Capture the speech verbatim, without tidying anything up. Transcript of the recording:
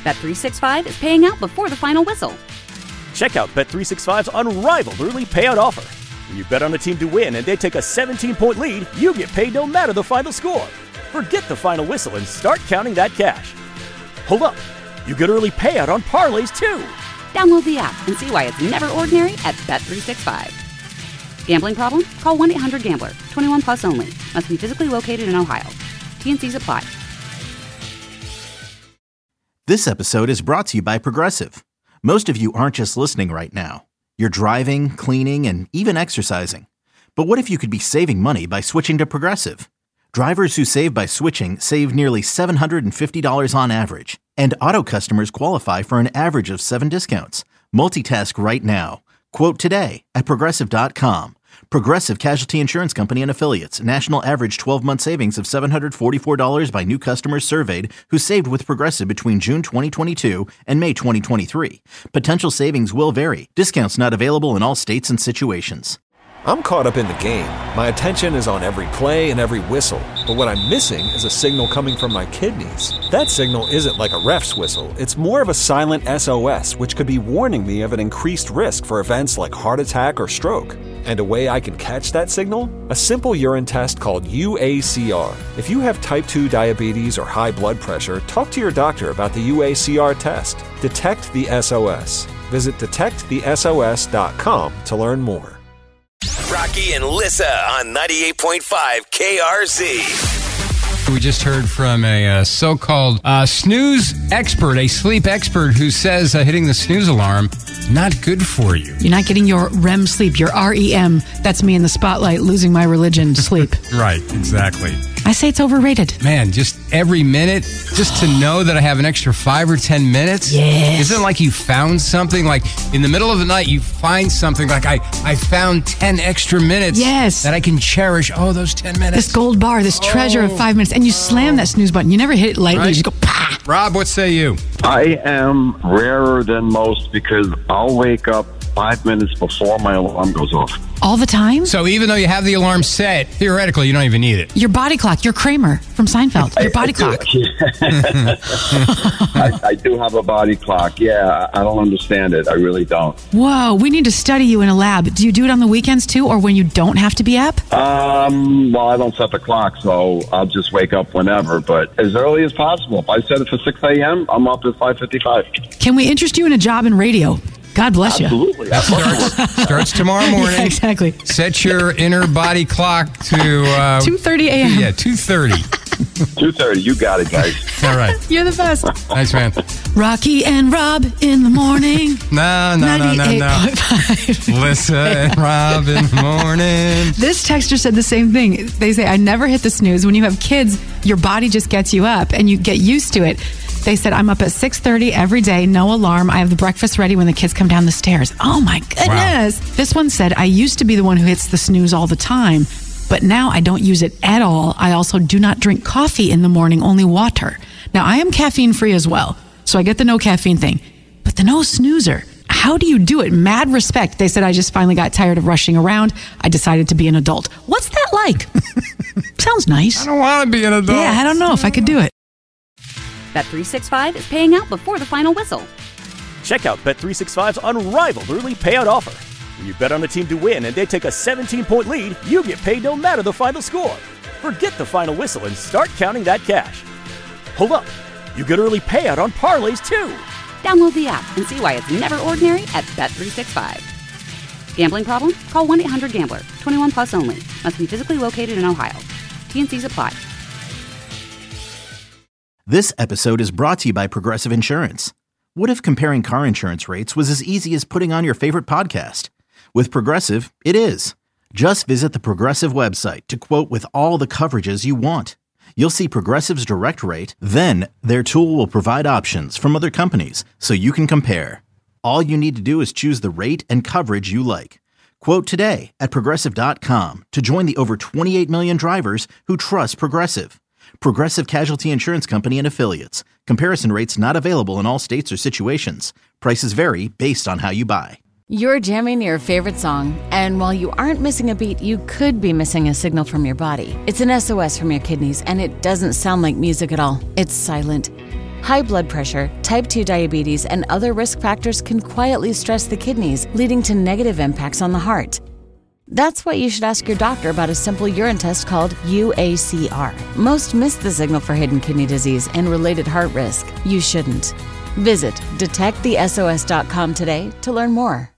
Bet three sixty-five is paying out before the final whistle. Check out Bet three sixty-five's unrivaled early payout offer. When you bet on a team to win and they take a seventeen-point lead, you get paid no matter the final score. Forget the final whistle and start counting that cash. Hold up. You get early payout on parlays, too. Download the app and see why it's never ordinary at Bet three sixty-five. Gambling problem? Call one eight hundred gambler. twenty-one plus only. Must be physically located in Ohio. T and C's apply. This episode is brought to you by Progressive. Most of you aren't just listening right now. You're driving, cleaning, and even exercising. But what if you could be saving money by switching to Progressive? Drivers who save by switching save nearly seven hundred fifty dollars on average. And auto customers qualify for an average of seven discounts. Multitask right now. Quote today at Progressive dot com. Progressive Casualty Insurance Company and Affiliates. National average twelve-month savings of seven hundred forty-four dollars by new customers surveyed who saved with Progressive between June twenty twenty-two and May twenty twenty-three. Potential savings will vary. Discounts not available in all states and situations. I'm caught up in the game. My attention is on every play and every whistle. But what I'm missing is a signal coming from my kidneys. That signal isn't like a ref's whistle. It's more of a silent S O S, which could be warning me of an increased risk for events like heart attack or stroke. And a way I can catch that signal? A simple urine test called U A C R. If you have type two diabetes or high blood pressure, talk to your doctor about the U A C R test. Detect the S O S. Visit detect the S O S dot com to learn more. Rocky and Lissa on ninety-eight point five K R Z. We just heard from a uh, so-called uh, snooze expert, a sleep expert, who says uh, hitting the snooze alarm, not good for you. You're not getting your R E M sleep, your R E M. That's me in the spotlight, losing my religion, sleep. Right, exactly. I say it's overrated. Man, just every minute, just to know that I have an extra five or ten minutes. Yes. Isn't it like you found something? Like in the middle of the night, you find something like I, I found ten extra minutes. Yes. That I can cherish. Oh, those ten minutes. This gold bar, this treasure oh. of five minutes. And you slam that snooze button. You never hit it lightly. Right. You just go, pah. Rob, what say you? I am rarer than most because I'll wake up five minutes before my alarm goes off. All the time? So even though you have the alarm set, theoretically, you don't even need it. Your body clock. You're Kramer from Seinfeld. Your body I, clock. I, I do have a body clock. Yeah, I don't understand it. I really don't. Whoa, we need to study you in a lab. Do you do it on the weekends too, or when you don't have to be up? Um, well, I don't set the clock, so I'll just wake up whenever, but as early as possible. If I set it for six a.m., I'm up at five fifty-five. Can we interest you in a job in radio? God bless you. Absolutely. Starts, starts tomorrow morning. Yeah, exactly. Set your inner body clock to... Uh, two thirty a.m. Yeah, two thirty. two thirty, you got it, guys. All right. You're the best. Thanks, man. Rocky and Rob in the morning. No, no, no, no, no. Lissa and Rob in the morning. This texter said the same thing. They say, I never hit the snooze. When you have kids, your body just gets you up and you get used to it. They said, I'm up at six thirty every day, no alarm. I have the breakfast ready when the kids come down the stairs. Oh, my goodness. Wow. This one said, I used to be the one who hits the snooze all the time, but now I don't use it at all. I also do not drink coffee in the morning, only water. Now, I am caffeine-free as well, so I get the no caffeine thing. But the no snoozer, how do you do it? Mad respect. They said, I just finally got tired of rushing around. I decided to be an adult. What's that like? Sounds nice. I don't want to be an adult. Yeah, I don't know if I could do it. Bet three sixty-five is paying out before the final whistle. Check out Bet three sixty-five's unrivaled early payout offer. When you bet on a team to win and they take a seventeen-point lead, you get paid no matter the final score. Forget the final whistle and start counting that cash. Hold up. You get early payout on parlays, too. Download the app and see why it's never ordinary at Bet three sixty-five. Gambling problem? Call one eight hundred gambler. twenty-one plus only. Must be physically located in Ohio. T and C's apply. This episode is brought to you by Progressive Insurance. What if comparing car insurance rates was as easy as putting on your favorite podcast? With Progressive, it is. Just visit the Progressive website to quote with all the coverages you want. You'll see Progressive's direct rate, then their tool will provide options from other companies so you can compare. All you need to do is choose the rate and coverage you like. Quote today at Progressive dot com to join the over twenty-eight million drivers who trust Progressive. Progressive Casualty Insurance Company and Affiliates. Comparison rates not available in all states or situations. Prices vary based on how you buy. You're jamming your favorite song, and while you aren't missing a beat, you could be missing a signal from your body. It's an S O S from your kidneys, and it doesn't sound like music at all. It's silent. High blood pressure, type two diabetes, and other risk factors can quietly stress the kidneys, leading to negative impacts on the heart. That's why you should ask your doctor about a simple urine test called U A C R. Most miss the signal for hidden kidney disease and related heart risk. You shouldn't. Visit detect the S O S dot com today to learn more.